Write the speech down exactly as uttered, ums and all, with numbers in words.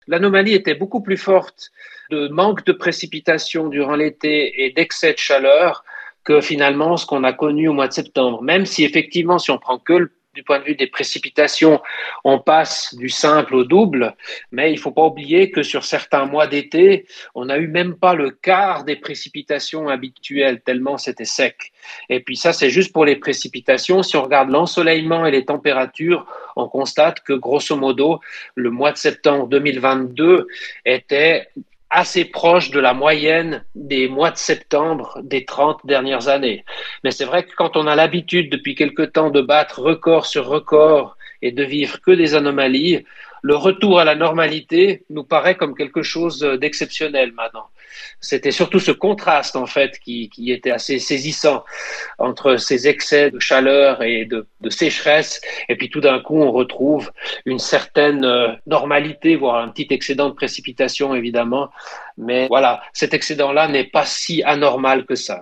L'anomalie était beaucoup plus forte de manque de précipitations durant l'été et d'excès de chaleur que finalement ce qu'on a connu au mois de septembre. Même si effectivement, si on prend que le, du point de vue des précipitations, on passe du simple au double, mais il ne faut pas oublier que sur certains mois d'été, on n'a eu même pas le quart des précipitations habituelles, tellement c'était sec. Et puis ça, c'est juste pour les précipitations. Si on regarde l'ensoleillement et les températures, on constate que grosso modo, le mois de septembre deux mille vingt-deux était assez proche de la moyenne des mois de septembre des trente dernières années. Mais c'est vrai que quand on a l'habitude depuis quelque temps de battre record sur record et de vivre que des anomalies, le retour à la normalité nous paraît comme quelque chose d'exceptionnel maintenant. C'était surtout ce contraste en fait qui, qui était assez saisissant entre ces excès de chaleur et de, de sécheresse, et puis tout d'un coup on retrouve une certaine euh, normalité, voire un petit excédent de précipitation évidemment, mais voilà, cet excédent-là n'est pas si anormal que ça.